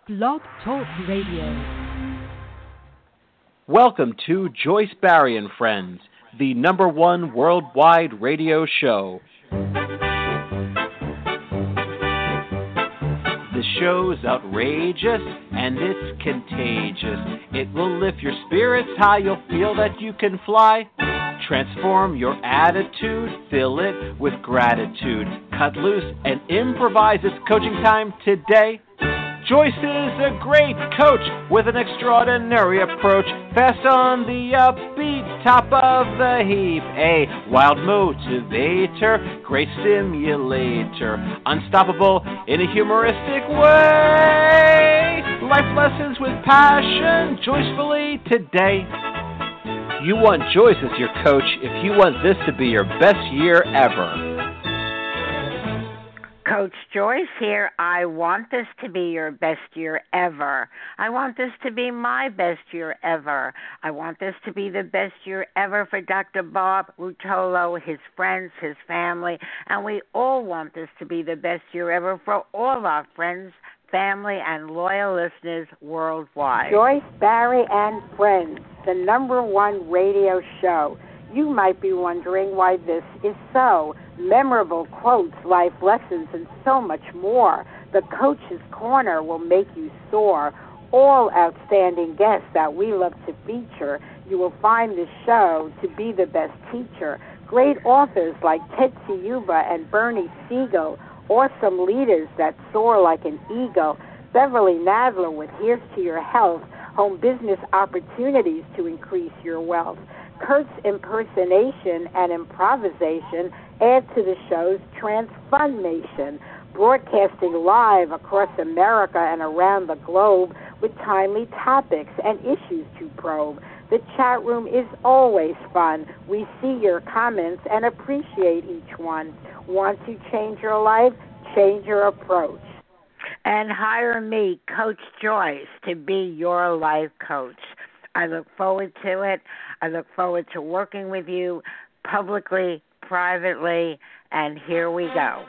Blog Talk Radio. Welcome to Joyce Barrie and Friends, the #1 worldwide radio show. The show's outrageous and it's contagious. It will lift your spirits high, you'll feel that you can fly. Transform your attitude, fill it with gratitude. Cut loose and improvise. It's coaching time today. Joyce is a great coach with an extraordinary approach. Fast on the upbeat, top of the heap. A wild motivator, great stimulator. Unstoppable in a humoristic way. Life lessons with passion, joyfully today. You want Joyce as your coach if you want this to be your best year ever. Coach Joyce here. I want this to be your best year ever. I want this to be my best year ever. I want this to be the best year ever for Dr. Bob Rotolo, his friends, his family, and we all want this to be the best year ever for all our friends, family, and loyal listeners worldwide. Joyce Barrie and Friends, the #1 radio show. You might be wondering why this is so. Memorable quotes, life lessons, and so much more. The Coach's Corner will make you soar. All outstanding guests that we love to feature. You will find this show to be the best teacher. Great authors like Tetsi Yuba and Bernie Siegel. Awesome leaders that soar like an eagle. Beverly Nadler with Here's to Your Health. Home business opportunities to increase your wealth. Kurt's impersonation and improvisation add to the show's transformation, broadcasting live across America and around the globe with timely topics and issues to probe. The chat room is always fun. We see your comments and appreciate each one. Want to change your life? Change your approach. And hire me, Coach Joyce, to be your life coach. I look forward to it. I look forward to working with you publicly, privately, and here we go.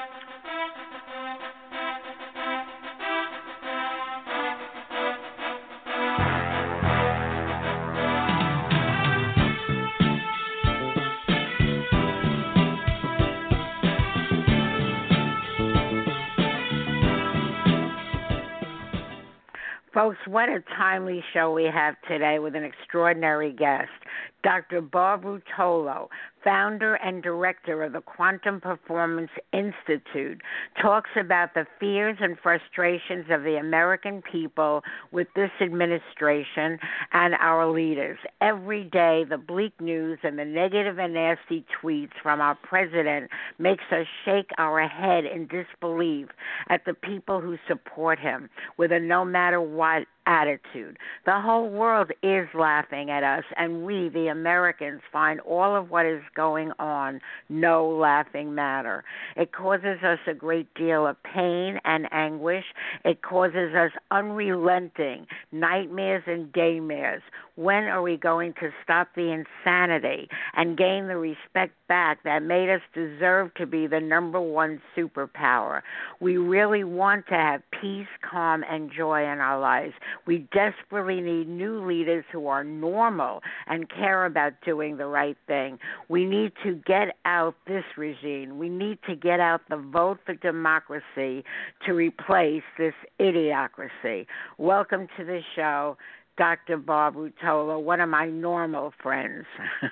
Folks, what a timely show we have today with an extraordinary guest. Dr. Bob Rotolo, founder and director of the Quantum Performance Institute, talks about the fears and frustrations of the American people with this administration and our leaders. Every day, the bleak news and the negative and nasty tweets from our president makes us shake our head in disbelief at the people who support him with a no matter what attitude. The whole world is laughing at us, and we, the Americans, find all of what is going on no laughing matter. It causes us a great deal of pain and anguish. It causes us unrelenting nightmares and daymares. When are we going to stop the insanity and gain the respect back that made us deserve to be the #1 superpower? We really want to have peace, calm, and joy in our lives. We desperately need new leaders who are normal and care about doing the right thing. We need to get out this regime. We need to get out the vote for democracy to replace this idiocracy. Welcome to the show, Dr. Bob Rotolo, one of my normal friends.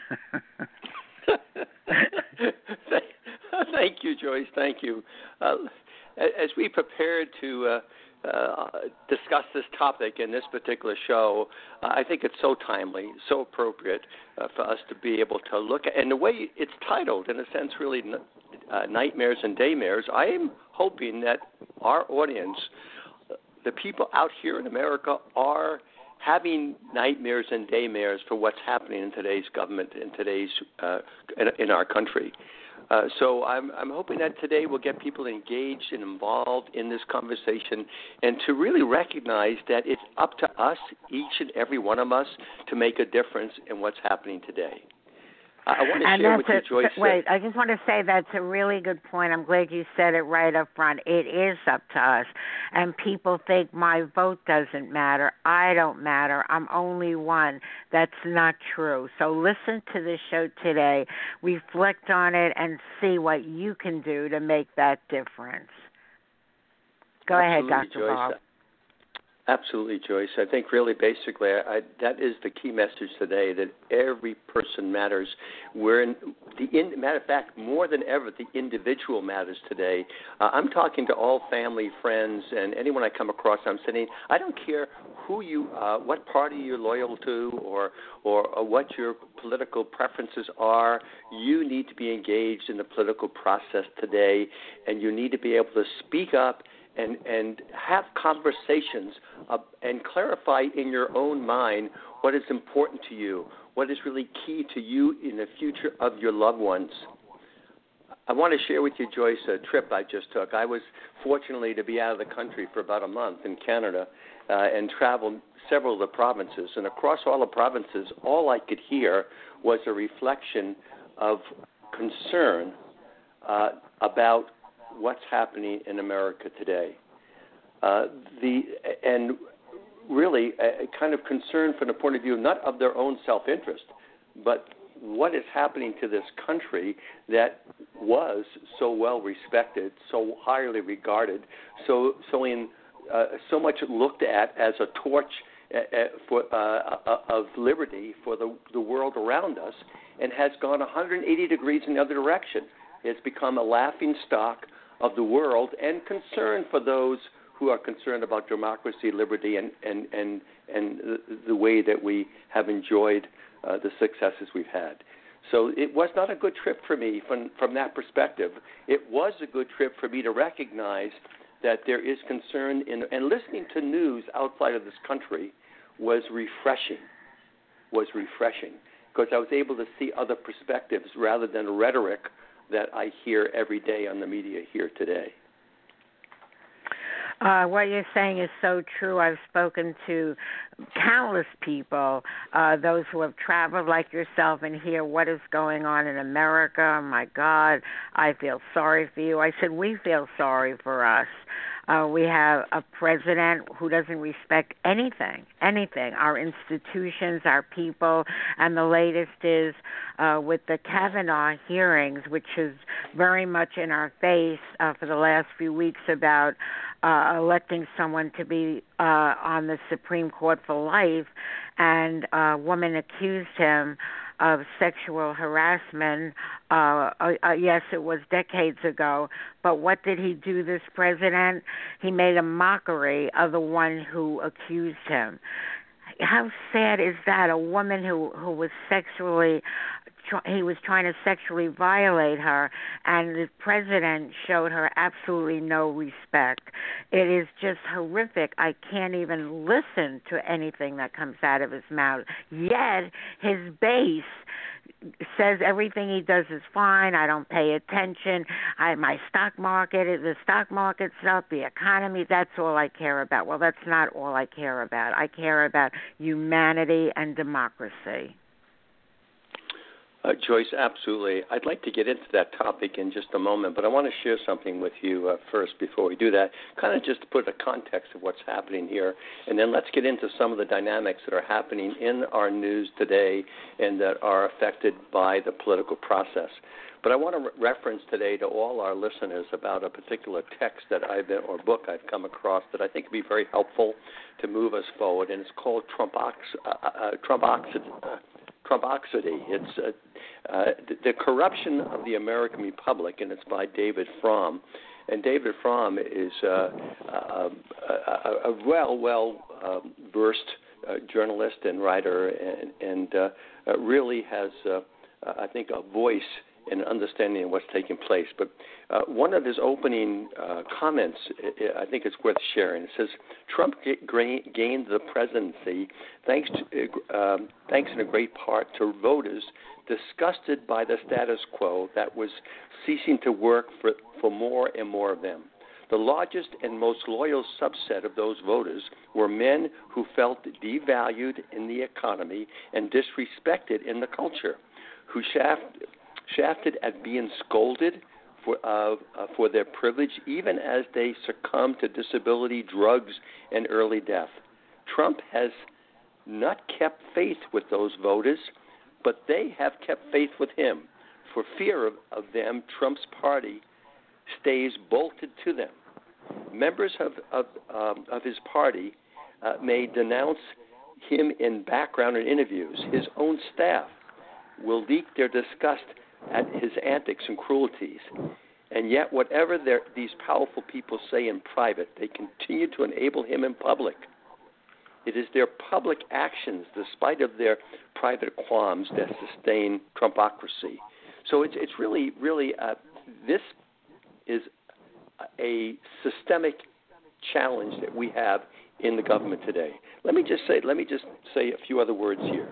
Thank you, Joyce. Thank you. As we prepared to discuss this topic in this particular show, I think it's so timely, so appropriate for us to be able to look at, and the way it's titled, in a sense, really Nightmares and Daymares, I am hoping that our audience, the people out here in America, are having nightmares and daymares for what's happening in today's government, in today's in our country. So I'm hoping that today we'll get people engaged and involved in this conversation, and to really recognize that it's up to us, each and every one of us, to make a difference in what's happening today. I want to share with you, Joyce. Wait, I just want to say that's a really good point. I'm glad you said it right up front. It is up to us. And people think my vote doesn't matter. I don't matter. I'm only one. That's not true. So listen to the show today, reflect on it, and see what you can do to make that difference. Go ahead, Dr. Bob. Absolutely, Joyce. I think really basically that is the key message today, that every person matters. Matter of fact, more than ever, the individual matters today. I'm talking to all family, friends, and anyone I come across. I'm saying, I don't care what party you're loyal to or what your political preferences are. You need to be engaged in the political process today, and you need to be able to speak up and have conversations and clarify in your own mind what is important to you, what is really key to you in the future of your loved ones. I want to share with you, Joyce, a trip I just took. I was fortunately to be out of the country for about a month in Canada and traveled several of the provinces. And across all the provinces, all I could hear was a reflection of concern about what's happening in America today. And really a kind of concern from the point of view not of their own self-interest, but what is happening to this country that was so well respected, so highly regarded, so much looked at as a torch of liberty for the world around us, and has gone 180 degrees in the other direction. It's become a laughing stock of the world, and concern for those who are concerned about democracy, liberty, and the way that we have enjoyed the successes we've had. So it was not a good trip for me from that perspective. It was a good trip for me to recognize that there is concern and listening to news outside of this country was refreshing, because I was able to see other perspectives rather than rhetoric that I hear every day on the media here today. What you're saying is so true. I've spoken to countless people, those who have traveled like yourself, and hear what is going on in America. Oh, my God, I feel sorry for you. I said, we feel sorry for us. We have a president who doesn't respect anything, our institutions, our people, and the latest is with the Kavanaugh hearings, which is very much in our face for the last few weeks about electing someone to be on the Supreme Court for life, and a woman accused him of sexual harassment. Yes, it was decades ago, but what did he do, this president? He made a mockery of the one who accused him. How sad is that? A woman who was he was trying to sexually violate her, and the president showed her absolutely no respect. It is just horrific. I can't even listen to anything that comes out of his mouth. Yet his base says everything he does is fine. I don't pay attention. The stock market's up, the economy, that's all I care about. Well, that's not all I care about. I care about humanity and democracy. Joyce, absolutely. I'd like to get into that topic in just a moment, but I want to share something with you first before we do that, kind of just to put a context of what's happening here, and then let's get into some of the dynamics that are happening in our news today and that are affected by the political process. But I want to reference today to all our listeners about a particular text that or book I've come across that I think would be very helpful to move us forward, and it's called Trumpocracy. It's the corruption of the American Republic, and it's by David Fromm. And David Fromm is a well-versed journalist and writer, and really has, I think, a voice in understanding what's taking place. But one of his opening comments, I think it's worth sharing. It says, Trump gained the presidency thanks in a great part to voters disgusted by the status quo that was ceasing to work for more and more of them. The largest and most loyal subset of those voters were men who felt devalued in the economy and disrespected in the culture, who shafted at being scolded for their privilege, even as they succumb to disability, drugs, and early death. Trump has not kept faith with those voters, but they have kept faith with him. For fear of them, Trump's party stays bolted to them. Members of his party may denounce him in background and interviews. His own staff will leak their disgust at his antics and cruelties. And yet, whatever these powerful people say in private, they continue to enable him in public. It is their public actions, despite of their private qualms, that sustain Trumpocracy. So it's really this is a systemic challenge that we have in the government today. Let me just say a few other words here.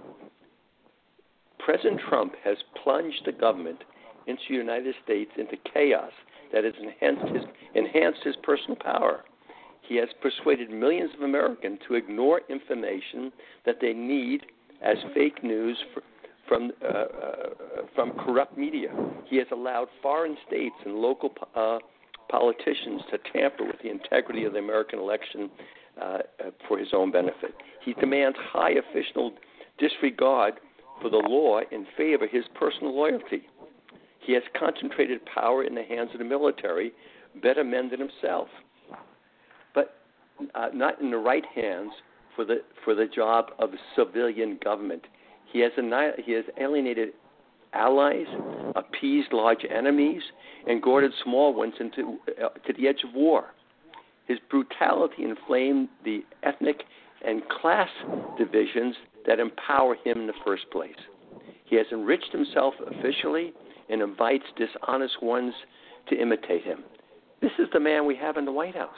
President Trump has plunged the government into the United States into chaos that has enhanced his personal power. He has persuaded millions of Americans to ignore information that they need as fake news from corrupt media. He has allowed foreign states and local politicians to tamper with the integrity of the American election for his own benefit. He demands high official disregard for the law in favor of his personal loyalty. He has concentrated power in the hands of the military, better men than himself, but not in the right hands for the job of civilian government. He has alienated allies, appeased large enemies, and goaded small ones to the edge of war. His brutality inflamed the ethnic and class divisions that empower him in the first place. He has enriched himself officially and invites dishonest ones to imitate him. This is the man we have in the White House.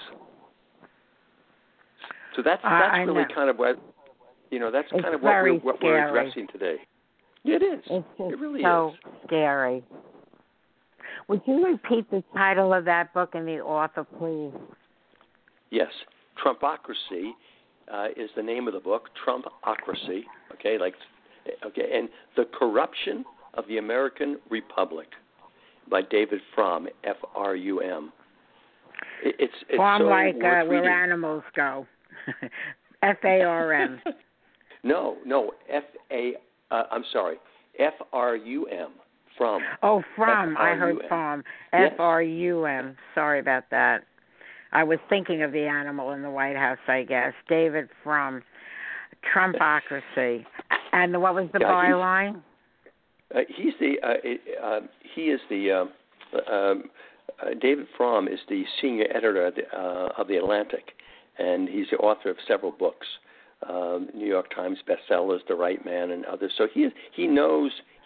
So that's really kind of what that's kind of what we're addressing today. It is. It really so is. Scary. Would you repeat the title of that book and the author, please? Yes, Trumpocracy is the name of the book. Trumpocracy. And the Corruption of the American Republic by David Frum, F-R-U-M. It's Frum, so like worth where reading. animals go. F-A-R-M. No, I'm sorry, F-R-U-M. Frum. Oh, Frum. F-R-U-M. I heard Frum. Yes. F-R-U-M. Sorry about that. I was thinking of the animal in the White House, I guess. David Frum. Trumpocracy. And what was the byline? David Frum is the senior editor of the Atlantic, and he's the author of several books, New York Times bestsellers, The Right Man, and others. So he knows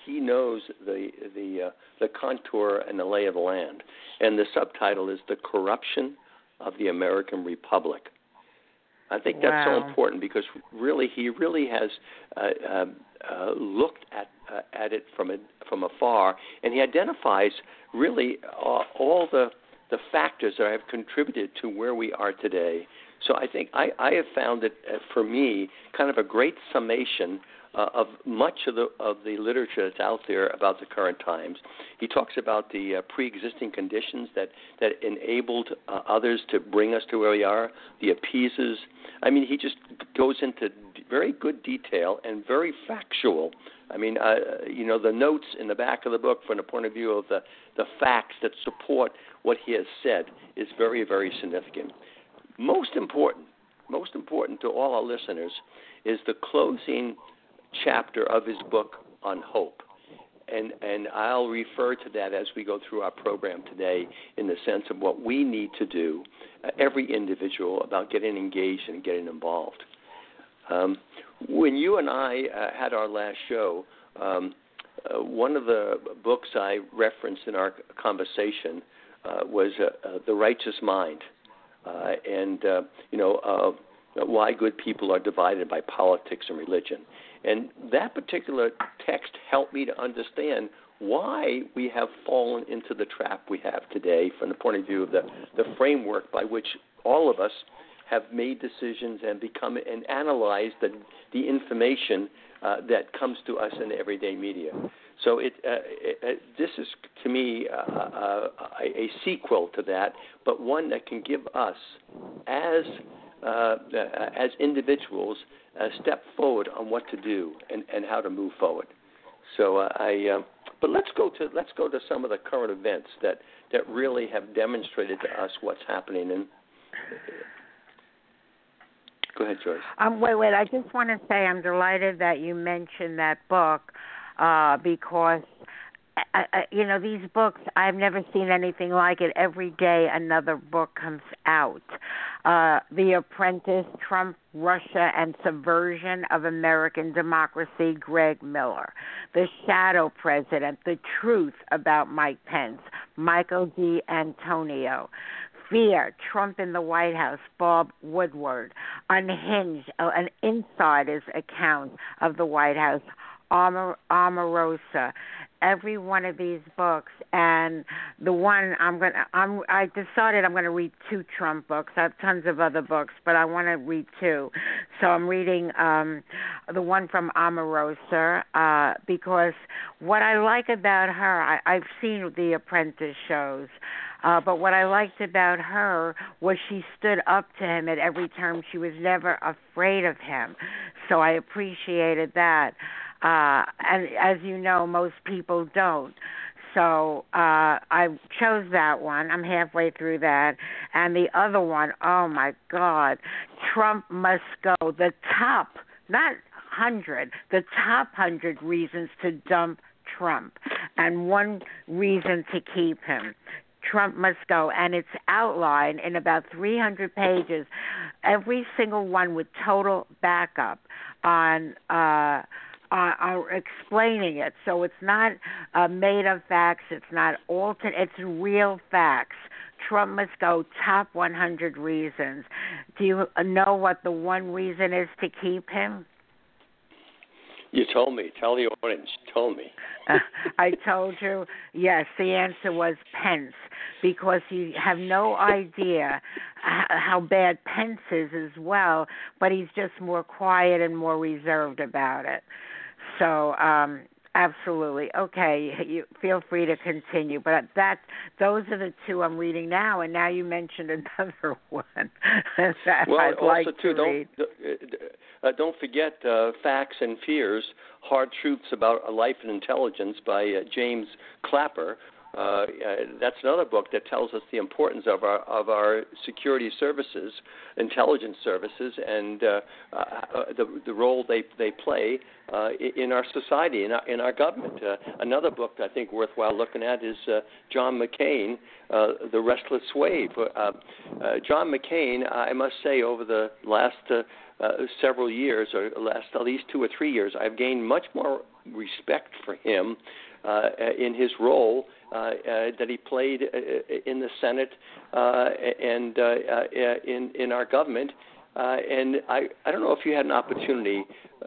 the contour and the lay of the land. And the subtitle is The Corruption of the American Republic. I think that's so important because he really has looked at it from afar, and he identifies really all the factors that have contributed to where we are today. So I think I have found it for me kind of a great summation of much of the literature that's out there about the current times. He talks about the pre-existing conditions that enabled others to bring us to where we are, the appeasers. I mean, he just goes into very good detail and very factual. I mean, the notes in the back of the book from the point of view of the facts that support what he has said is very, very significant. Most important to all our listeners is the closing chapter of his book on hope. And I'll refer to that as we go through our program today in the sense of what we need to do, every individual, about getting engaged and getting involved. When you and I had our last show, one of the books I referenced in our conversation was The Righteous Mind, and why good people are divided by politics and religion. And that particular text helped me to understand why we have fallen into the trap we have today from the point of view of the framework by which all of us have made decisions and become and analyzed the information that comes to us in the everyday media. So this is, to me, a sequel to that, but one that can give us, as individuals, a step forward on what to do and how to move forward. So but let's go to some of the current events that really have demonstrated to us what's happening. And go ahead, Joyce. Wait. I just want to say I'm delighted that you mentioned that book because, these books, I've never seen anything like it. Every day another book comes out. The Apprentice, Trump, Russia, and Subversion of American Democracy, Greg Miller. The Shadow President, The Truth About Mike Pence, Michael D. Antonio. Fear, Trump in the White House, Bob Woodward. Unhinged, an insider's account of the White House, Omarosa. Every one of these books, and the one I decided I'm going to read 2 Trump books. I have tons of other books, but I want to read 2. So I'm reading the one from Omarosa because what I like about her, I've seen the Apprentice shows, but what I liked about her was she stood up to him at every turn. She was never afraid of him. So I appreciated that. And as you know, most people don't. So I chose that one. I'm halfway through that. And the other one, oh, my God, Trump Must Go. The top, not 100, the top 100 reasons to dump Trump and 1 reason to keep him. Trump Must Go, and it's outlined in about 300 pages, every single one with total backup on explaining it. So it's not made up facts. It's not alternate. It's real facts. Trump Must Go, top 100 reasons. Do you know what the one reason is to keep him? You told me. Tell the audience. You told me. I told you. Yes, the answer was Pence, because you have no idea how bad Pence is as well, but he's just more quiet and more reserved about it. So, absolutely. Okay, you feel free to continue. But those are the 2 I'm reading now, and now you mentioned another one that well, I'd also like too, to read. Don't forget Facts and Fears, Hard Truths About Life and Intelligence by James Clapper. That's another book that tells us the importance of our security services, intelligence services, and the role they play in our society, in our government. Another book that I think worthwhile looking at is John McCain, The Restless Wave. John McCain, I must say, over the last several years, or last at least 2 or 3 years, I've gained much more respect for him in his role that he played in the Senate and in our government. And I don't know if you had an opportunity,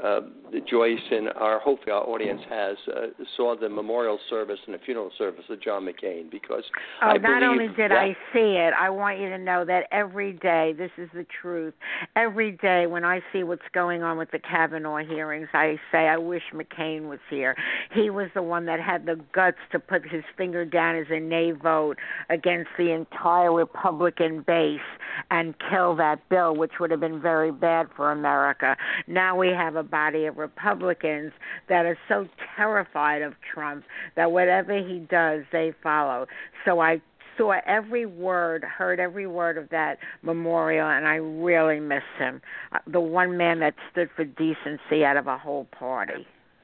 Joyce, and hopefully our audience has, saw the memorial service and the funeral service of John McCain, because not only did I see it, I want you to know that every day, this is the truth, every day when I see what's going on with the Kavanaugh hearings, I say, I wish McCain was here. He was the one that had the guts to put his finger down as a nay vote against the entire Republican base and kill that bill, which would have been very bad for America. Now we have a body of Republicans that are so terrified of Trump that whatever he does, they follow. So I saw every word, heard every word of that memorial, and I really miss him. The one man that stood for decency out of a whole party.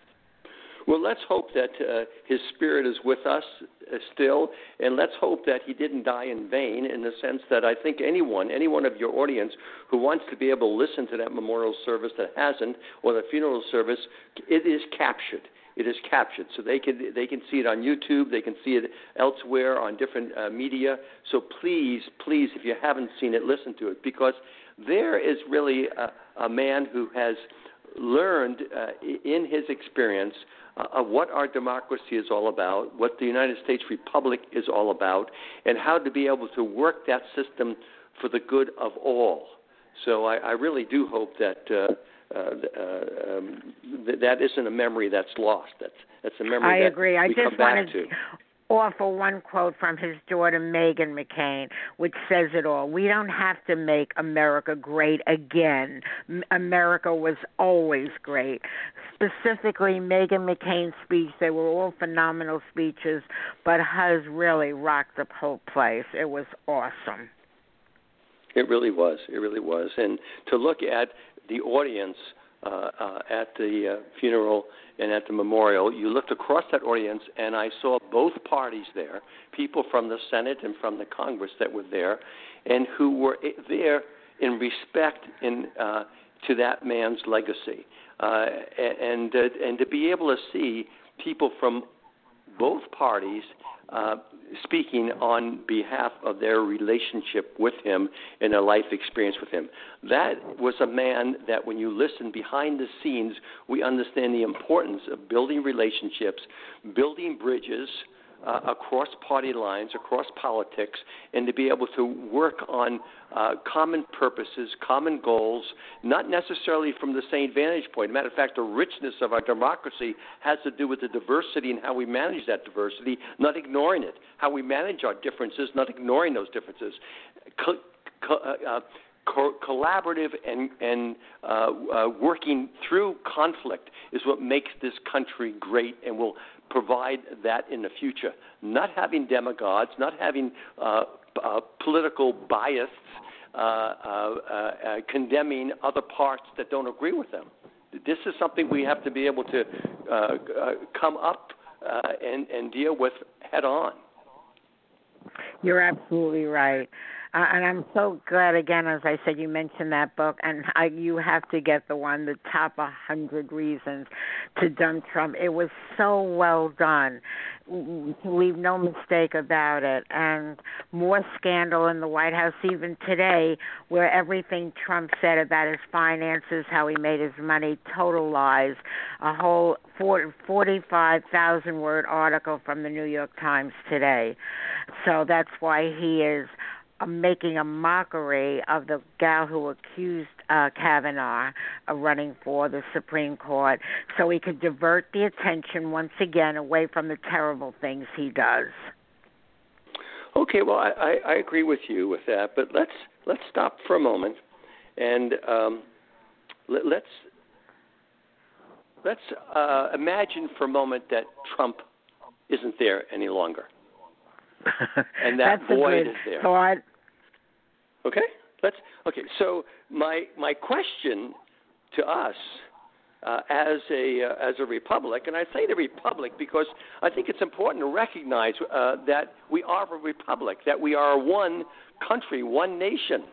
Well, let's hope that his spirit is with us still, and let's hope that he didn't die in vain, in the sense that I think any one of your audience who wants to be able to listen to that memorial service that hasn't, or the funeral service, it is captured. It is captured, so they can see it on YouTube. They can see it elsewhere on different media. So please, if you haven't seen it, listen to it, because there is really a man who has learned in his experience of what our democracy is all about, what the United States Republic is all about, and how to be able to work that system for the good of all. So I really do hope that that isn't a memory that's lost. That's a memory I agree. I we just come back wanted to. Offer one quote from his daughter, Meghan McCain, which says it all. We don't have to make America great again. America was always great. Specifically, Meghan McCain's speech, they were all phenomenal speeches, but hers really rocked the whole place. It was awesome. It really was. It really was. And to look at the audience at the funeral and at the memorial, you looked across that audience, and I saw both parties there, people from the Senate and from the Congress that were there, and who were there in respect to that man's legacy. And to be able to see people from both parties speaking on behalf of their relationship with him and their life experience with him. That was a man that when you listen behind the scenes, we understand the importance of building relationships, building bridges across party lines, across politics, and to be able to work on common purposes, common goals, not necessarily from the same vantage point. As a matter of fact, the richness of our democracy has to do with the diversity and how we manage that diversity, not ignoring it, how we manage our differences, not ignoring those differences. Collaborative and working through conflict is what makes this country great and will provide that in the future. Not having demagogues, not having political bias, condemning other parts that don't agree with them. This is something we have to be able to come up and deal with head on. You're absolutely right. And I'm so glad, again, as I said, you mentioned that book, and you have to get the one, The Top 100 Reasons to Dump Trump. It was so well done, to leave no mistake about it. And more scandal in the White House even today, where everything Trump said about his finances, how he made his money, total lies. A whole 45,000-word article from the New York Times today. So that's why he is making a mockery of the gal who accused Kavanaugh of running for the Supreme Court, so he could divert the attention once again away from the terrible things he does. Okay, well, I agree with you with that, but let's stop for a moment and let's imagine for a moment that Trump isn't there any longer. And that void is there. Thought. Okay. So my question to us as a republic, and I say the republic because I think it's important to recognize that we are a republic, that we are one country, one nation.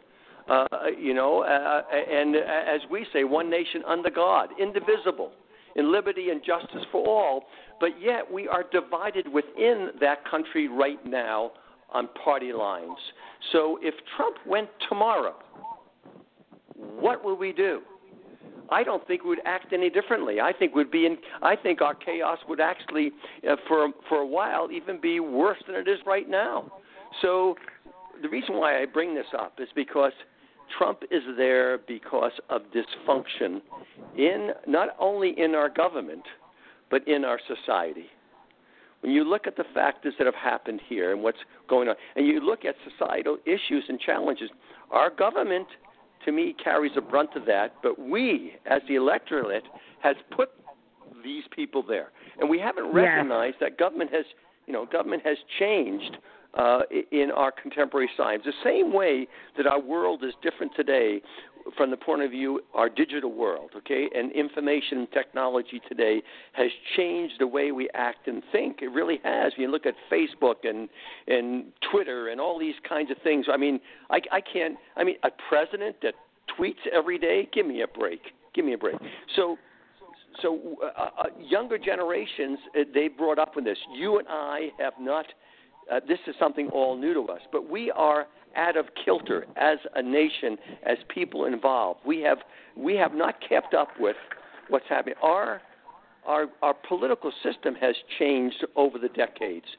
And as we say, one nation under God, indivisible, in liberty and justice for all, but yet we are divided within that country right now on party lines. So if Trump went tomorrow, what would we do? I don't think we'd act any differently. I think our chaos would actually, for a while, even be worse than it is right now. So the reason why I bring this up is because Trump is there because of dysfunction not only in our government, but in our society. When you look at the factors that have happened here and what's going on, and you look at societal issues and challenges, our government, to me, carries the brunt of that, but we, as the electorate, has put these people there. And we haven't recognized that government has changed in our contemporary science. The same way that our world is different today from the point of view, our digital world, okay, and information technology today has changed the way we act and think. It really has. You look at Facebook and Twitter and all these kinds of things. I mean, a president that tweets every day, give me a break. So younger generations, they brought up with this. You and I have not. This is something all new to us, but we are out of kilter as a nation, as people involved. We have not kept up with what's happening. Our political system has changed over the decades.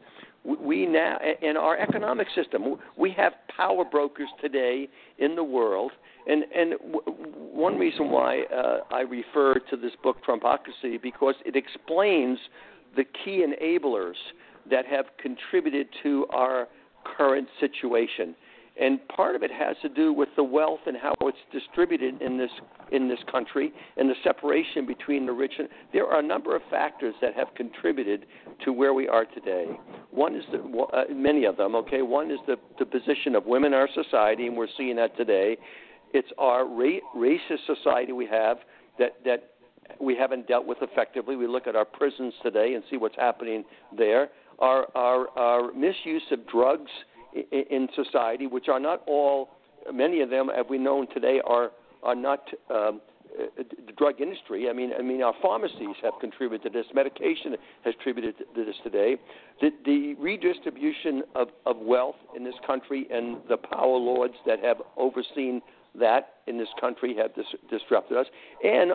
we now, in our economic system, we have power brokers today in the world. And one reason why I refer to this book, Trumpocracy, because it explains the key enablers that have contributed to our current situation. And part of it has to do with the wealth and how it's distributed in this country and the separation between the rich and there are a number of factors that have contributed to where we are today. One is many of them. Okay, one is the position of women in our society, and we're seeing that today. It's our racist society we have that we haven't dealt with effectively. We look at our prisons today and see what's happening there. Our misuse of drugs in society, which are not all, many of them, as we know today, are not the drug industry. I mean, our pharmacies have contributed to this. Medication has contributed to this today. The redistribution of wealth in this country and the power lords that have overseen that in this country have disrupted us, and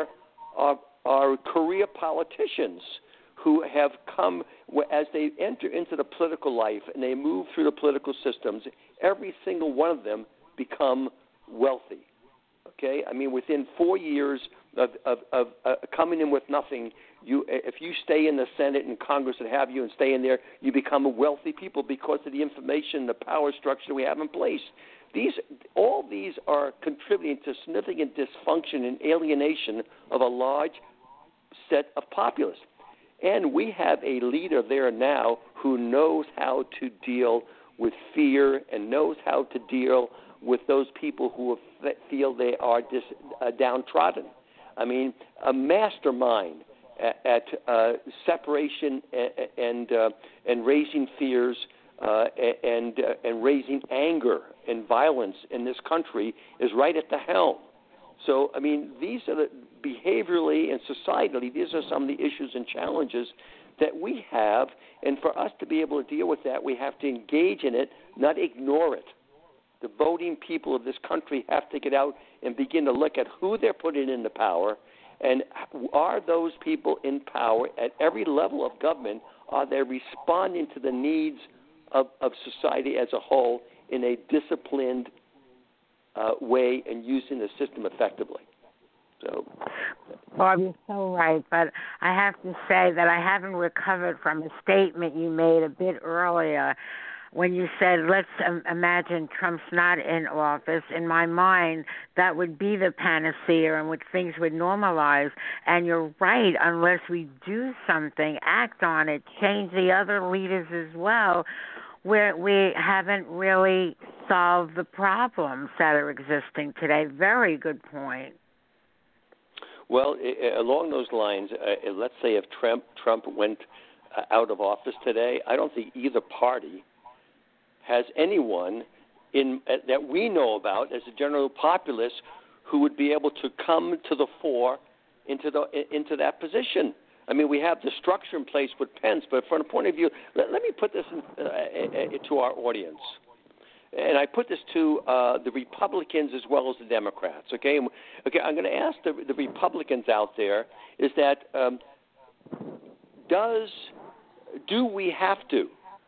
our career politicians who have come, as they enter into the political life and they move through the political systems, every single one of them become wealthy. Okay? I mean, within 4 years of coming in with nothing, if you stay in the Senate and Congress and have you and stay in there, you become a wealthy people because of the information, the power structure we have in place. All these are contributing to significant dysfunction and alienation of a large set of populace. And we have a leader there now who knows how to deal with fear and knows how to deal with those people who feel they are downtrodden. I mean, a mastermind at separation and raising fears and raising anger and violence in this country is right at the helm. So, I mean, these are behaviorally and societally, these are some of the issues and challenges that we have. And for us to be able to deal with that, we have to engage in it, not ignore it. The voting people of this country have to get out and begin to look at who they're putting into power, and are those people in power at every level of government, are they responding to the needs of society as a whole in a disciplined way and using the system effectively. So, Bob, you're so right, but I have to say that I haven't recovered from a statement you made a bit earlier when you said, let's imagine Trump's not in office. In my mind, that would be the panacea in which things would normalize. And you're right, unless we do something, act on it, change the other leaders as well, we haven't really solved the problems that are existing today. Very good point. Well, along those lines, let's say if Trump went out of office today, I don't think either party has anyone that we know about as a general populace who would be able to come to the fore into that position. I mean, we have the structure in place with Pence, but from the point of view, let me put this to our audience. And I put this to the Republicans as well as the Democrats. Okay, I'm going to ask the Republicans out there: is that do we have to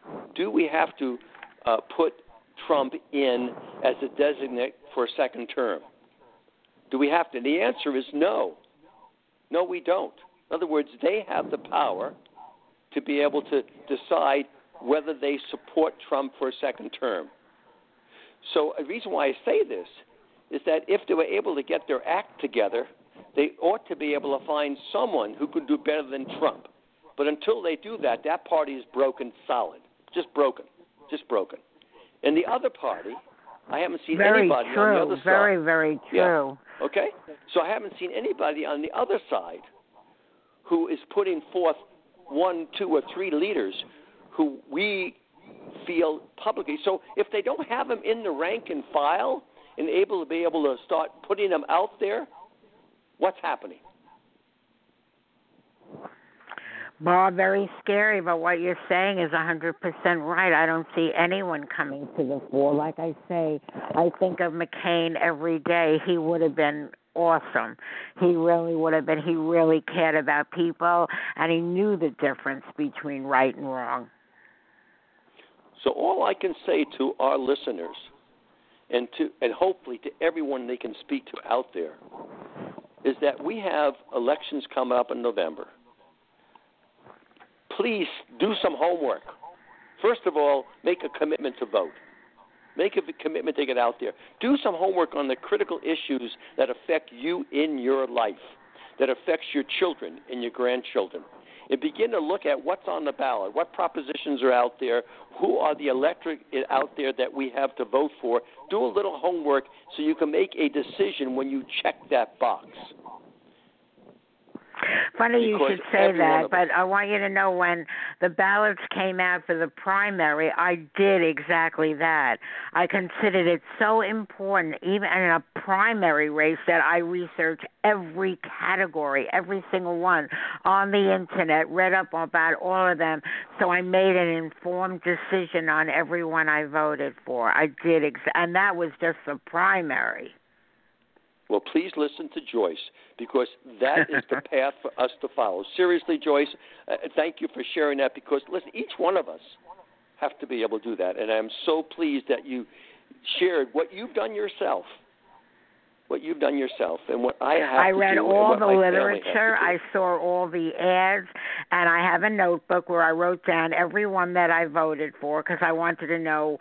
put Trump in as a designate for a second term? Do we have to? And the answer is no. No, we don't. In other words, they have the power to be able to decide whether they support Trump for a second term. So a reason why I say this is that if they were able to get their act together, they ought to be able to find someone who could do better than Trump. But until they do that, that party is broken solid. Just broken. And the other party, I haven't seen anybody on the other side. Very, very true. Yeah. Okay? So I haven't seen anybody on the other side who is putting forth 1, 2, or 3 leaders who we feel publicly. So if they don't have them in the rank and file and able to start putting them out there, what's happening? Bob, very scary, but what you're saying is 100% right. I don't see anyone coming to the fore. Like I say, I think of McCain every day. He would have been awesome. He really would have been. He really cared about people, and he knew the difference between right and wrong. So all I can say to our listeners and hopefully to everyone they can speak to out there is that we have elections coming up in November. Please do some homework. First of all, make a commitment to vote. Make a commitment to get out there. Do some homework on the critical issues that affect you in your life, that affects your children and your grandchildren. And begin to look at what's on the ballot, what propositions are out there, who are the electorate out there that we have to vote for. Do a little homework so you can make a decision when you check that box. Funny you should say that, but I want you to know when the ballots came out for the primary, I did exactly that. I considered it so important, even in a primary race, that I researched every category, every single one on the Internet, read up about all of them, so I made an informed decision on every one I voted for. I did, and that was just the primary. Well, please listen to Joyce, because that is the path for us to follow. Seriously, Joyce, thank you for sharing that, because, listen, each one of us have to be able to do that. And I'm so pleased that you shared what you've done yourself. And what I have I to read do all and the what my literature. I saw all the ads, and I have a notebook where I wrote down every one that I voted for, because I wanted to know.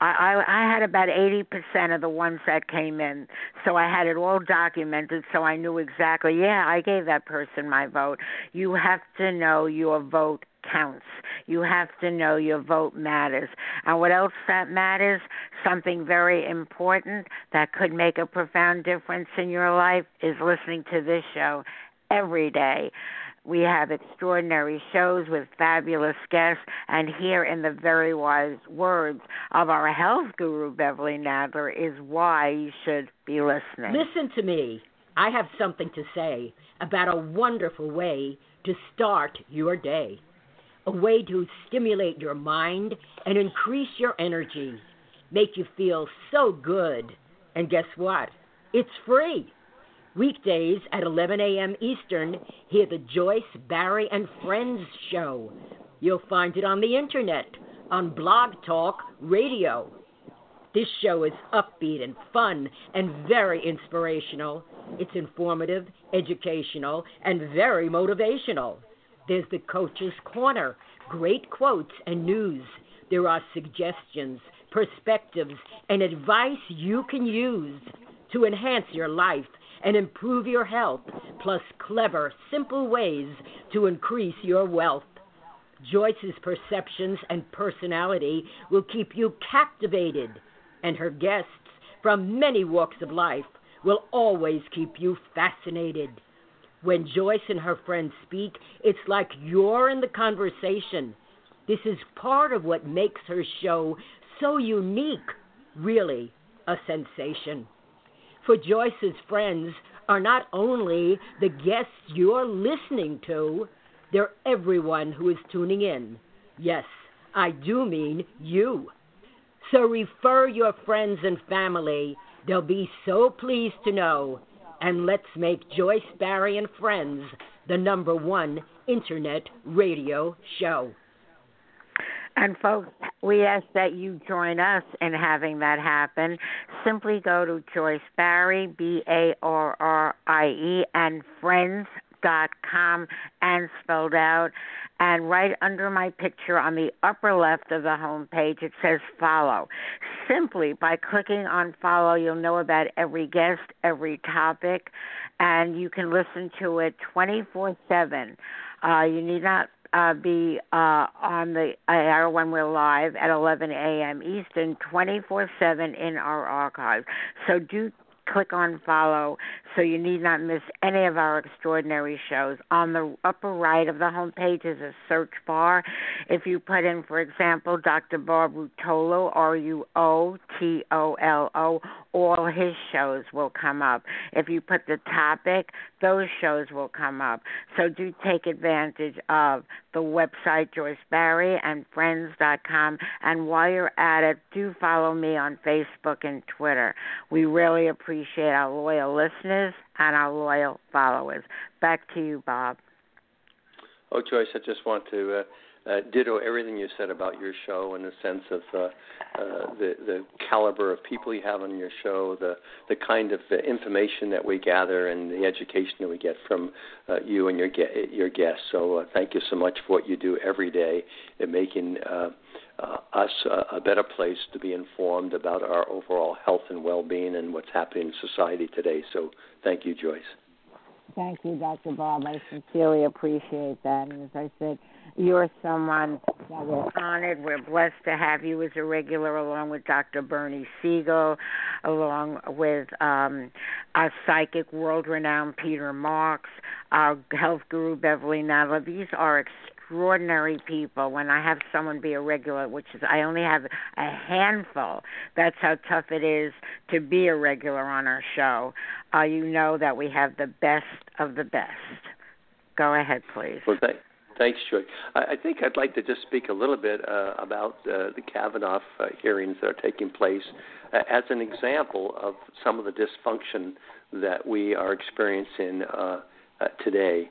I had about 80% of the ones that came in, so I had it all documented, so I knew exactly, I gave that person my vote. You have to know your vote counts. You have to know your vote matters. And what else that matters, something very important that could make a profound difference in your life, is listening to this show every day. We have extraordinary shows with fabulous guests, and here in the very wise words of our health guru, Beverly Nadler, is why you should be listening. Listen to me. I have something to say about a wonderful way to start your day, a way to stimulate your mind and increase your energy, make you feel so good. And guess what? It's free. Weekdays at 11 a.m. Eastern, hear the Joyce, Barry, and Friends show. You'll find it on the Internet, on Blog Talk Radio. This show is upbeat and fun and very inspirational. It's informative, educational, and very motivational. There's the Coach's Corner, great quotes and news. There are suggestions, perspectives, and advice you can use to enhance your life and improve your health, plus clever, simple ways to increase your wealth. Joyce's perceptions and personality will keep you captivated, and her guests from many walks of life will always keep you fascinated. When Joyce and her friends speak, it's like you're in the conversation. This is part of what makes her show so unique, really a sensation. For Joyce's friends are not only the guests you're listening to, they're everyone who is tuning in. Yes, I do mean you. So refer your friends and family. They'll be so pleased to know. And let's make Joyce, Barry, and Friends the #1 Internet radio show. And folks, we ask that you join us in having that happen. Simply go to Joyce Barry, BARRIE, and friends.com, and spelled out. And right under my picture on the upper left of the home page, it says follow. Simply by clicking on follow, you'll know about every guest, every topic, and you can listen to it 24/7. You need not be on the air when we're live at 11 a.m. Eastern, 24/7 in our archives. So do click on follow so you need not miss any of our extraordinary shows. On the upper right of the home page is a search bar. If you put in, for example, Dr. Bob Rutolo, RUOTOLO, all his shows will come up. If you put the topic, those shows will come up. So do take advantage of the website, Joyce Barry and Friends.com. And while you're at it, do follow me on Facebook and Twitter. We really appreciate our loyal listeners and our loyal followers. Back to you, Bob. Oh, Joyce, I just want to ditto everything you said about your show in the sense of the caliber of people you have on your show, the kind of information that we gather, and the education that we get from you and your guests. So thank you so much for what you do every day in making us a better place to be informed about our overall health and well-being and what's happening in society today. So thank you, Joyce. Thank you, Dr. Bob. I sincerely appreciate that. And as I said, you're someone that we're honored. We're blessed to have you as a regular, along with Dr. Bernie Siegel, along with our psychic, world-renowned Peter Marks, our health guru, Beverly Nadler. These are extraordinary people. When I have someone be a regular, which is I only have a handful, that's how tough it is to be a regular on our show. You know that we have the best of the best. Go ahead, please. Well, thanks, Joy. I think I'd like to just speak a little bit about the Kavanaugh hearings that are taking place as an example of some of the dysfunction that we are experiencing today.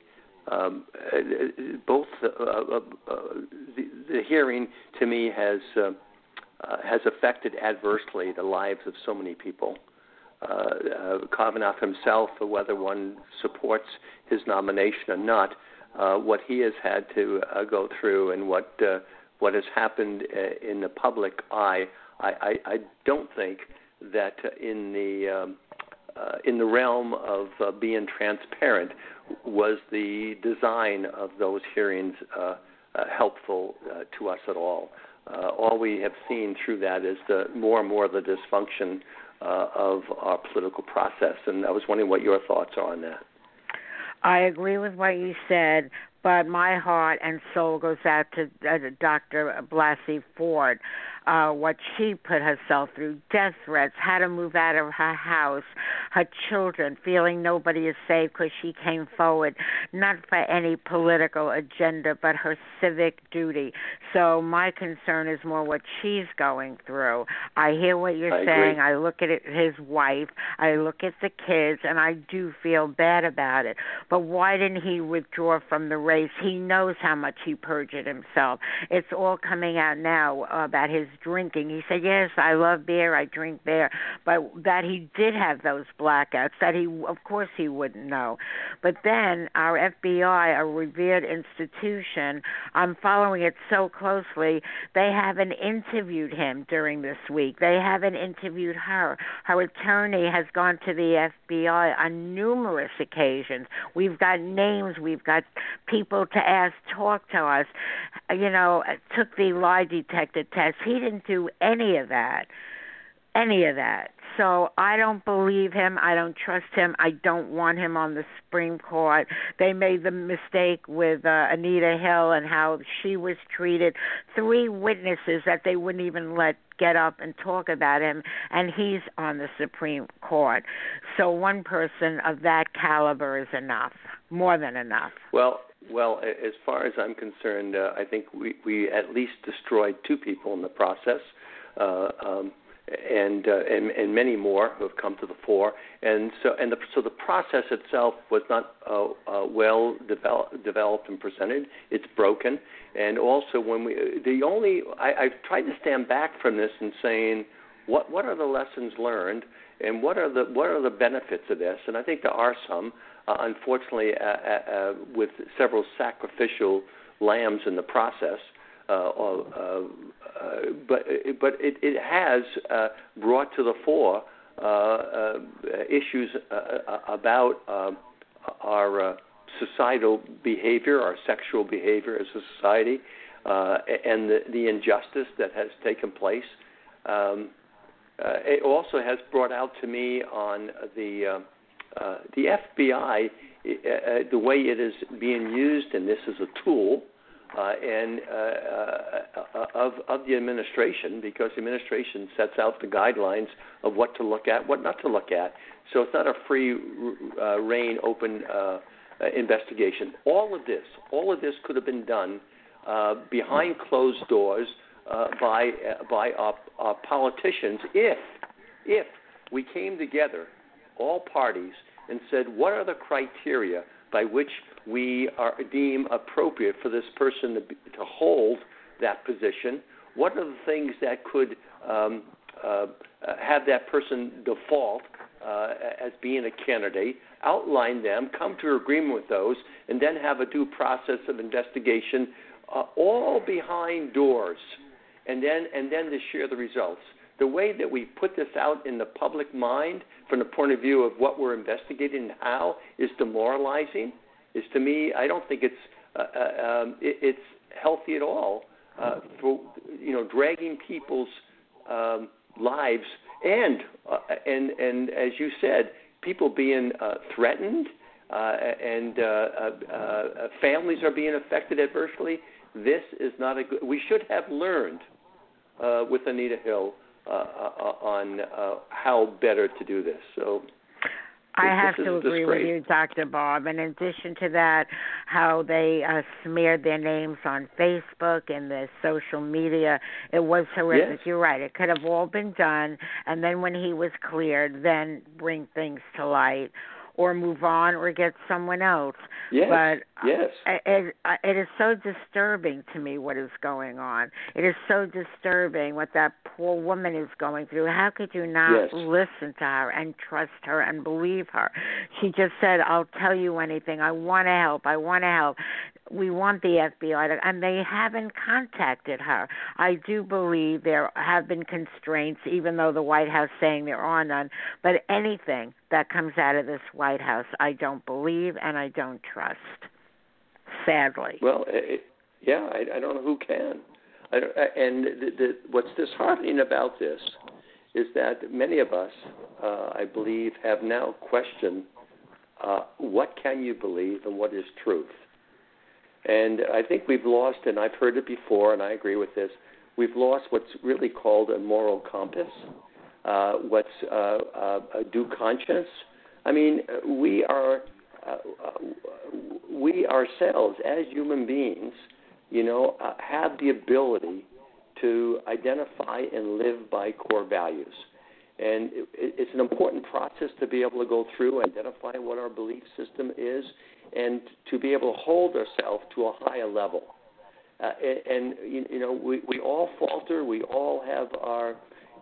Both the hearing, to me, has affected adversely the lives of so many people. Kavanaugh himself, whether one supports his nomination or not, what he has had to go through and what has happened in the public eye, I don't think that in the realm of being transparent was the design of those hearings helpful to us at all. All we have seen through that is more and more the dysfunction of our political process, and I was wondering what your thoughts are on that. I agree with what you said, but my heart and soul goes out to Dr. Blasey Ford. What she put herself through, death threats, how to move out of her house, her children, feeling nobody is safe because she came forward, not for any political agenda, but her civic duty. So my concern is more what she's going through. I hear what you're saying. I look at his wife. I look at the kids, and I do feel bad about it. But why didn't he withdraw from the race? He knows how much he perjured himself. It's all coming out now about his drinking. He said, yes, I love beer, I drink beer, but that he did have those blackouts, that he, of course he wouldn't know. But then our FBI, a revered institution, I'm following it so closely, they haven't interviewed him during this week. They haven't interviewed her. Her attorney has gone to the FBI on numerous occasions. We've got names, we've got people to ask, talk to us, took the lie detector test. He didn't do any of that. So I don't believe him. I don't trust him. I don't want him on the Supreme Court. They made the mistake with Anita Hill and how she was treated. 3 witnesses that they wouldn't even let get up and talk about him, and he's on the Supreme Court. So one person of that caliber is enough, more than enough. Well, as far as I'm concerned, I think we at least destroyed 2 people in the process, and many more who have come to the fore. And so the process itself was not well developed and presented. It's broken. And also I've tried to stand back from this and saying, what are the lessons learned, and what are the benefits of this? And I think there are some. Unfortunately, with several sacrificial lambs in the process, but it has brought to the fore issues about our societal behavior, our sexual behavior as a society, and the injustice that has taken place. It also has brought out to me on the FBI, the way it is being used in this as a tool, and of the administration, because the administration sets out the guidelines of what to look at, what not to look at. So it's not a free reign, open investigation. All of this could have been done behind closed doors by our politicians if we came together, all parties, and said, what are the criteria by which we deem appropriate for this person to hold that position? What are the things that could have that person default as being a candidate, outline them, come to agreement with those, and then have a due process of investigation, all behind doors, and then to share the results. The way that we put this out in the public mind from the point of view of what we're investigating and how is demoralizing, is to me, I don't think it's healthy at all for dragging people's lives and as you said, people being threatened and families are being affected adversely. This is not a good. We should have learned with Anita Hill on how better to do this. So I have to agree with you, Dr. Bob. In addition to that, how they smeared their names on Facebook and the social media, it was horrific. Yes. You're right. It could have all been done, and then when he was cleared, then bring things to light or move on or get someone else. Yes. But yes. It is so disturbing to me what is going on. It is so disturbing what that poor woman is going through. How could you not listen to her and trust her and believe her? She just said, I'll tell you anything. I want to help. I want to help. We want the FBI, and they haven't contacted her. I do believe there have been constraints, even though the White House saying there are none. But anything that comes out of this White House, I don't believe and I don't trust, sadly. Well, I don't know who can. What's disheartening about this is that many of us, I believe, have now questioned what can you believe and what is truth. And I think we've lost, and I've heard it before, and I agree with this, we've lost what's really called a moral compass, what's a due conscience. I mean, we ourselves, as human beings, have the ability to identify and live by core values. And it's an important process to be able to go through, identify what our belief system is, and to be able to hold ourselves to a higher level. We all falter. We all have our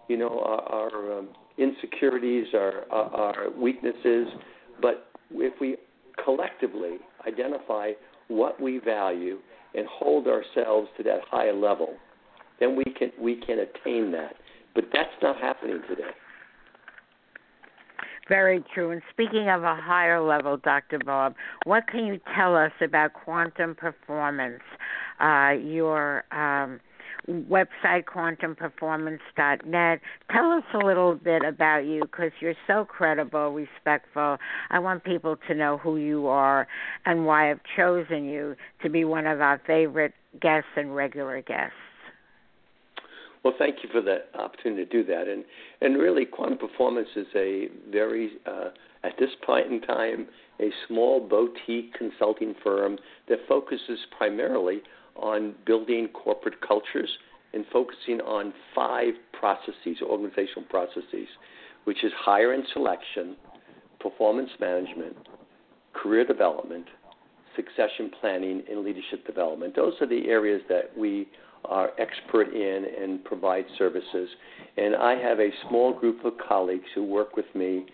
insecurities, our weaknesses. But if we collectively identify what we value and hold ourselves to that higher level, then we can attain that. But that's not happening today. Very true. And speaking of a higher level, Dr. Bob, what can you tell us about quantum performance? Your website, quantumperformance.net. Tell us a little bit about you, because you're so credible, respectful. I want people to know who you are and why I've chosen you to be one of our favorite guests and regular guests. Well, thank you for the opportunity to do that. And really, Quantum Performance is a very, at this point in time, a small boutique consulting firm that focuses primarily on building corporate cultures and focusing on 5 processes, organizational processes, which is hiring selection, performance management, career development, succession planning, and leadership development. Those are the areas that we are expert in and provide services. And I have a small group of colleagues who work with me.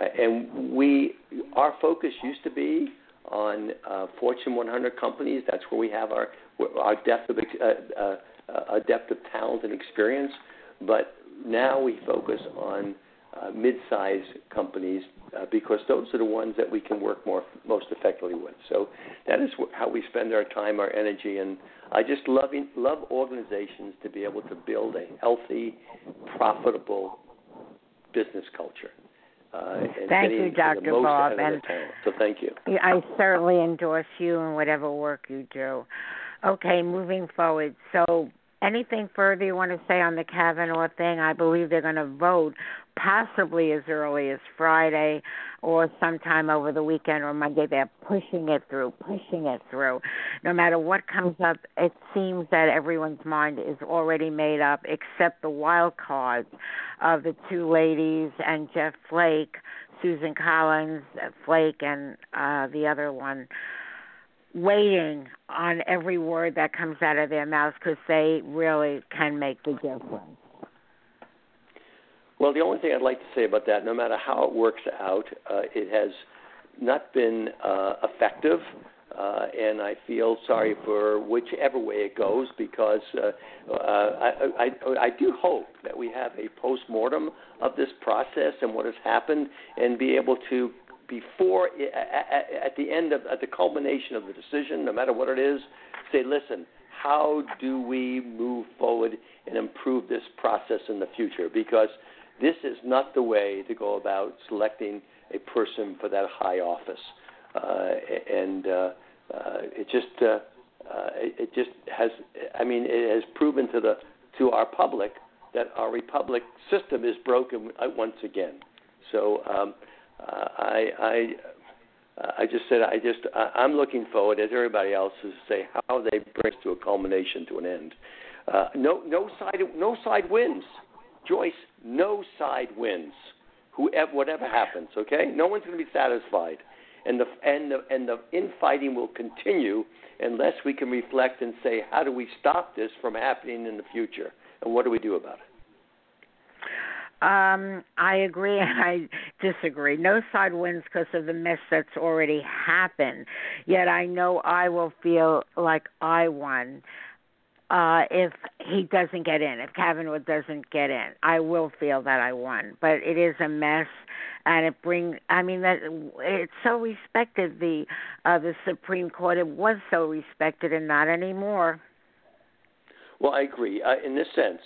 Our focus used to be on Fortune 100 companies. That's where we have our depth of talent and experience. But now we focus on mid-sized companies because those are the ones that we can work most effectively with. So that is how we spend our time, our energy, and I just love organizations to be able to build a healthy, profitable business culture. Thank you, Dr. Bob. So thank you. I certainly endorse you in whatever work you do. Okay, moving forward. So anything further you want to say on the Kavanaugh thing? I believe they're going to vote possibly as early as Friday or sometime over the weekend or Monday. They're pushing it through. No matter what comes up, it seems that everyone's mind is already made up except the wild cards of the 2 ladies and Jeff Flake. Susan Collins, Flake, and the other one, waiting on every word that comes out of their mouths because they really can make the difference. Well, the only thing I'd like to say about that, no matter how it works out, it has not been effective, and I feel sorry for whichever way it goes, because I do hope that we have a post-mortem of this process and what has happened, and be able to, before at the end of at the culmination of the decision, no matter what it is, say, listen, how do we move forward and improve this process in the future? Because this is not the way to go about selecting a person for that high office, it just has. I mean, it has proven to our public that our republic system is broken once again. So I'm looking forward, as everybody else is, to say how they bring it to a culmination, to an end. No side wins. Joyce, no side wins. Whatever happens, okay? No one's going to be satisfied, and the infighting will continue unless we can reflect and say, how do we stop this from happening in the future, and what do we do about it? I agree and I disagree. No side wins because of the mess that's already happened. Yet I know I will feel like I won. If he doesn't get in, if Kavanaugh doesn't get in, I will feel that I won. But it is a mess, and it's so respected. The Supreme Court, it was so respected, and not anymore. Well, I agree. In this sense,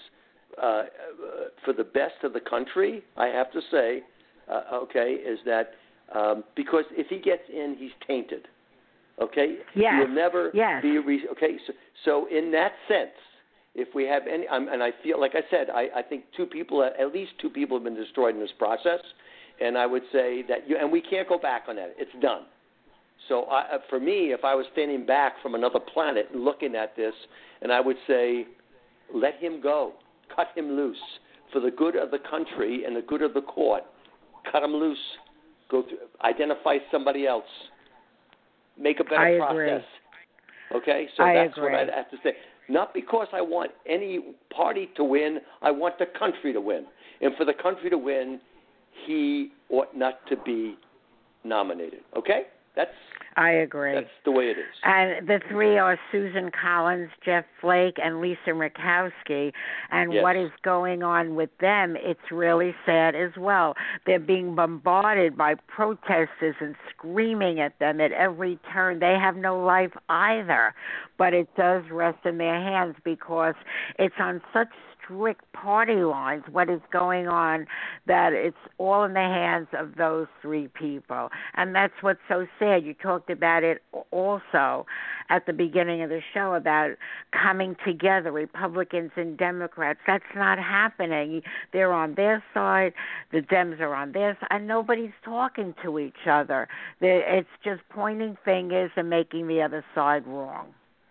for the best of the country, I have to say, is that because if he gets in, he's tainted. Okay? Yes. He will never be okay. So in that sense, if we have any, and I feel, like I said, I think at least two people have been destroyed in this process, and I would say that and we can't go back on that. It's done. So for me, if I was standing back from another planet and looking at this, and I would say, let him go, cut him loose for the good of the country and the good of the court. Cut him loose. Go through, identify somebody else. Make a better process. Okay? So that's what I'd have to say. Not because I want any party to win, I want the country to win. And for the country to win, he ought not to be nominated. Okay? I agree. That's the way it is. And the three are Susan Collins, Jeff Flake, and Lisa Murkowski. And what is going on with them, it's really sad as well. They're being bombarded by protesters and screaming at them at every turn. They have no life either. But it does rest in their hands because it's on such strict party lines, what is going on, that it's all in the hands of those three people. And that's what's so sad. You talked about it also at the beginning of the show about coming together, Republicans and Democrats. That's not happening. They're on their side, the Dems are on their side, and nobody's talking to each other. It's just pointing fingers and making the other side wrong.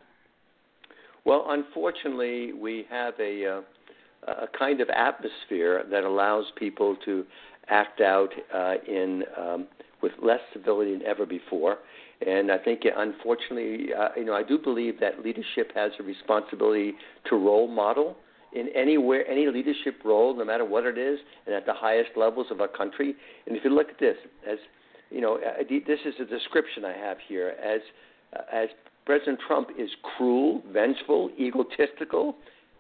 Well, unfortunately, we have a kind of atmosphere that allows people to act out with less civility than ever before. And I think, unfortunately, I do believe that leadership has a responsibility to role model in any leadership role, no matter what it is, and at the highest levels of our country. And if you look at this, as you know, this is a description I have here, as President Trump is cruel, vengeful, egotistical,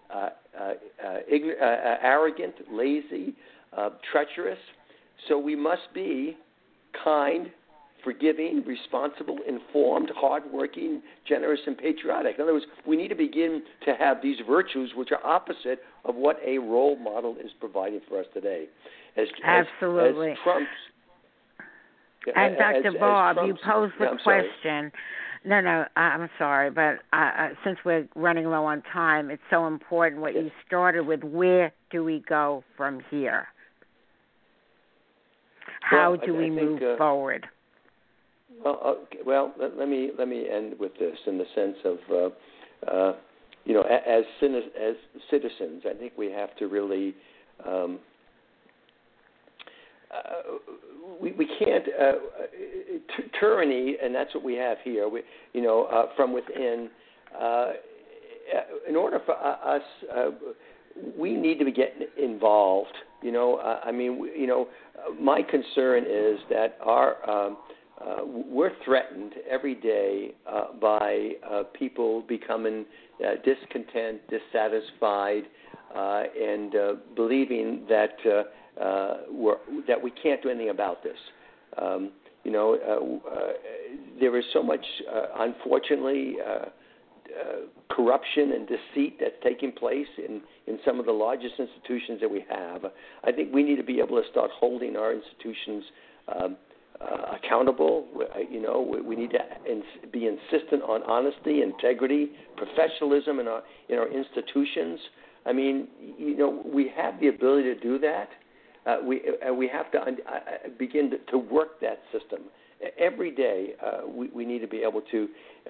arrogant, lazy, treacherous. So we must be kind, forgiving, responsible, informed, hardworking, generous, and patriotic. In other words, we need to begin to have these virtues which are opposite of what a role model is providing for us today. Absolutely. As Trump's, and Dr. Bob, you posed the question. Sorry. No, I'm sorry, but since we're running low on time, it's so important what you started with. Where do we go from here? How do we move forward? Well, let me end with this in the sense of, as citizens, I think we have to really we can't tyranny, and that's what we have here. From within. In order for us, we need to be getting involved. My concern is that we're threatened every day by people becoming discontent, dissatisfied, and believing that that we can't do anything about this. There is so much, unfortunately, corruption and deceit that's taking place in some of the largest institutions that we have. I think we need to be able to start holding our institutions accountable. We need to be insistent on honesty, integrity, professionalism in our institutions. I mean, we have the ability to do that. We have to begin to work that system. Every day we need to be able to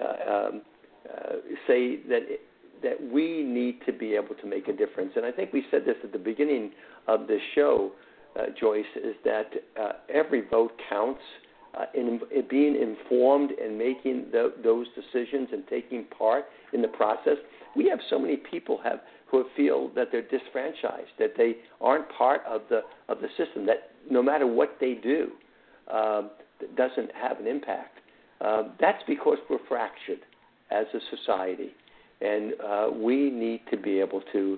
say that we need to be able to make a difference. And I think we said this at the beginning of the show, Joyce, is that every vote counts. In being informed and making those decisions and taking part in the process. We have so many people who feel that they're disfranchised, that they aren't part of the system, that no matter what they do, it doesn't have an impact. That's because we're fractured as a society, and we need to be able to,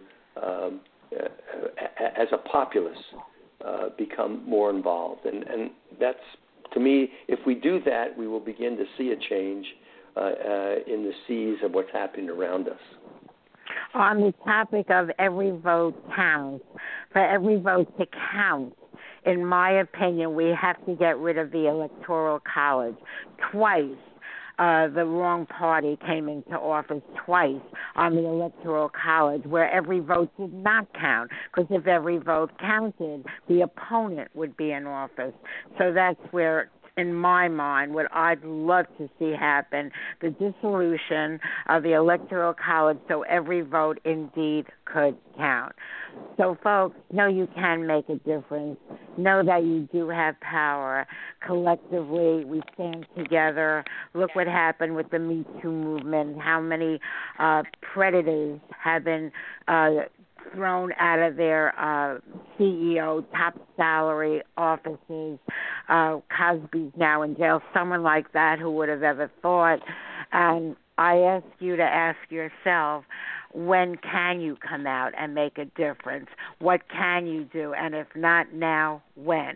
as a populace, become more involved. And that's, to me, if we do that, we will begin to see a change in the seas of what's happening around us. On the topic of every vote counts, for every vote to count, in my opinion, we have to get rid of the Electoral College. Twice, the wrong party came into office twice on the Electoral College, where every vote did not count, because if every vote counted, the opponent would be in office. So that's where, in my mind, what I'd love to see happen, the dissolution of the Electoral College so every vote indeed could count. So, folks, know you can make a difference. Know that you do have power. Collectively, we stand together. Look what happened with the Me Too movement, how many predators have been thrown out of their CEO, top salary offices. Cosby's now in jail. Someone like that, who would have ever thought? And I ask you to ask yourself, when can you come out and make a difference? What can you do? And if not now, when?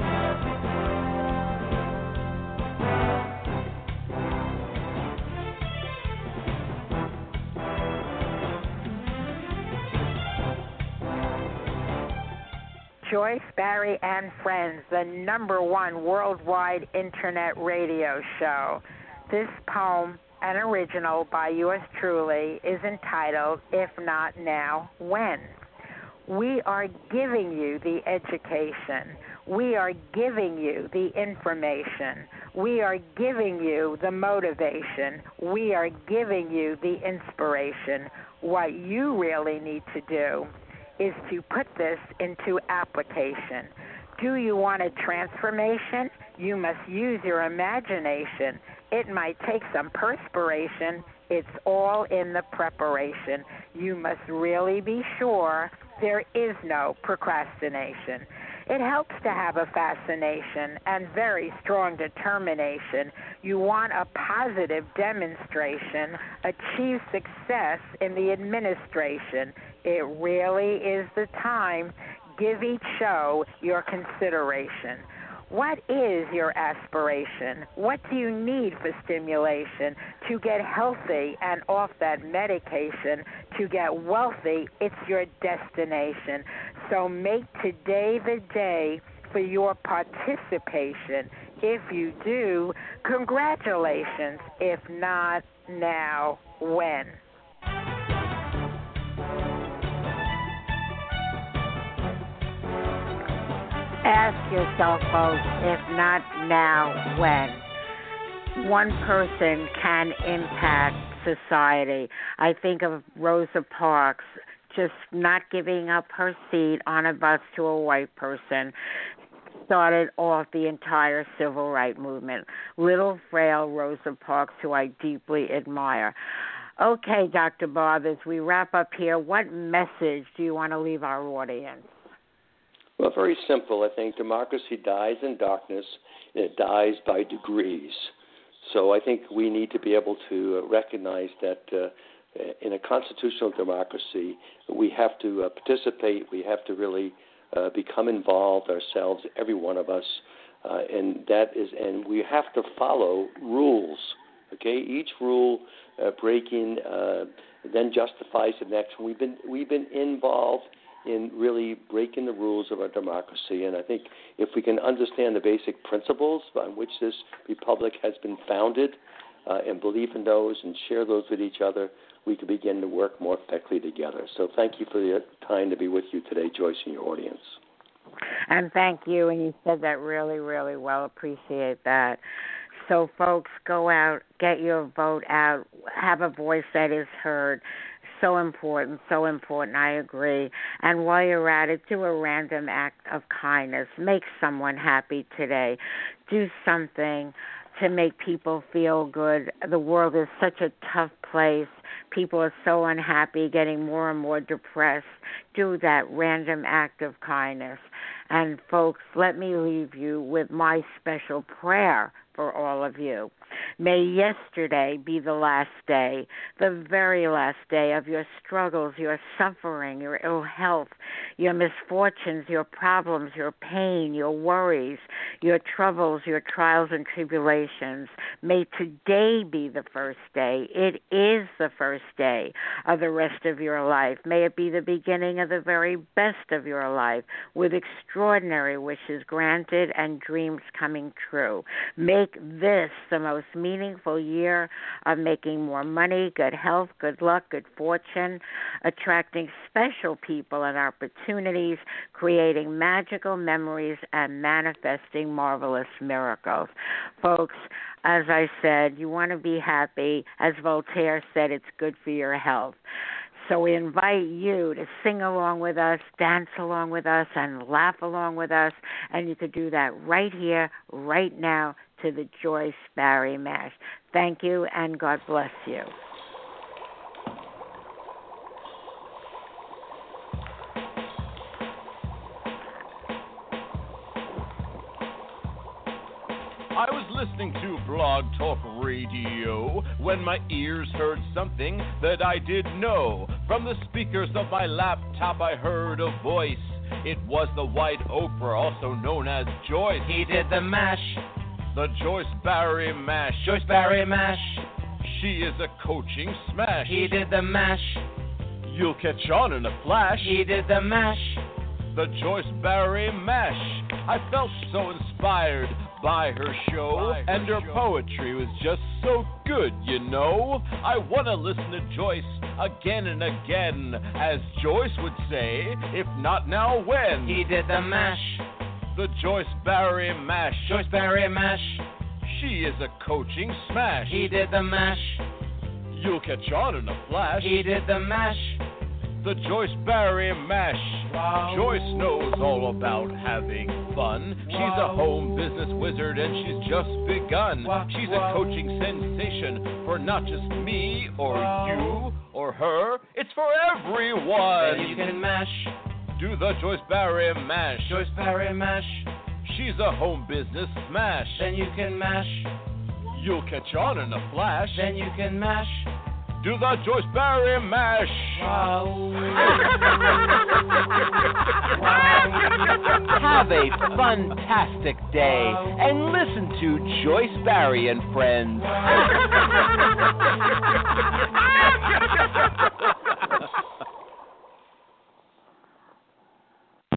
Joyce, Barry, and Friends, the #1 worldwide internet radio show. This poem, an original by yours truly, is entitled, If Not Now, When? We are giving you the education. We are giving you the information. We are giving you the motivation. We are giving you the inspiration. What you really need to do is to put this into application. Do you want a transformation? You must use your imagination. It might take some perspiration. It's all in the preparation. You must really be sure there is no procrastination. It helps to have a fascination and very strong determination. You want a positive demonstration, achieve success in the administration. It really is the time. Give each show your consideration. What is your aspiration? What do you need for stimulation to get healthy and off that medication? To get wealthy, it's your destination. So make today the day for your participation. If you do, congratulations. If not now, when? Ask yourself, folks, if not now, when? One person can impact society. I think of Rosa Parks just not giving up her seat on a bus to a white person, started off the entire civil rights movement. Little, frail Rosa Parks, who I deeply admire. Okay, Dr. Barb, as we wrap up here, what message do you want to leave our audience? Well, very simple. I think democracy dies in darkness, and it dies by degrees. So I think we need to be able to recognize that in a constitutional democracy, we have to participate. We have to really become involved ourselves, every one of us, and we have to follow rules. Okay, each rule breaking then justifies the next. We've been involved in really breaking the rules of our democracy, and I think if we can understand the basic principles on which this republic has been founded and believe in those and share those with each other, we can begin to work more effectively together. So thank you for the time to be with you today, Joyce, and your audience. And thank you, and you said that really, really well. Appreciate that. So, folks, go out, get your vote out, have a voice that is heard. So important, I agree. And while you're at it, do a random act of kindness. Make someone happy today. Do something to make people feel good. The world is such a tough place. People are so unhappy, getting more and more depressed. Do that random act of kindness. And, folks, let me leave you with my special prayer for all of you. May yesterday be the last day, the very last day of your struggles, your suffering, your ill health, your misfortunes, your problems, your pain, your worries, your troubles, your trials and tribulations. May today be the first day. It is the first day of the rest of your life. May it be the beginning of the very best of your life, with extraordinary wishes granted and dreams coming true. Make this the most meaningful year of making more money, good health, good luck, good fortune, attracting special people and opportunities, creating magical memories, and manifesting marvelous miracles. Folks, as I said, you want to be happy. As Voltaire said, it's good for your health. So we invite you to sing along with us, dance along with us, and laugh along with us. And you could do that right here, right now, to the Joyce Barrie Mash. Thank you, and God bless you. I was listening to Blog Talk Radio when my ears heard something that I didn't know. From the speakers of my laptop I heard a voice. It was the White Oprah, also known as Joyce. He did the mash. The Joyce Barrie Mash. Joyce Barrie Mash. She is a coaching smash. He did the mash. You'll catch on in a flash. He did the mash. The Joyce Barrie Mash. I felt so inspired by her show, and her poetry was just so good, you know. I want to listen to Joyce again and again, as Joyce would say, if not now, when? He did the mash. The Joyce Barrie Mash. Joyce Barrie Mash. She is a coaching smash. He did the mash. You'll catch on in a flash. He did the mash. The Joyce Barrie Mash. Wow. Joyce knows all about having fun. She's a home business wizard and she's just begun. She's a coaching sensation for not just me or you or her. It's for everyone. Then you can mash. Do the Joyce Barrie Mash. Joyce Barrie Mash. She's a home business smash. Then you can mash. You'll catch on in a flash. Then you can mash. Do the Joyce Barrie Mash. Wow. Have a fantastic day and listen to Joyce Barrie and Friends.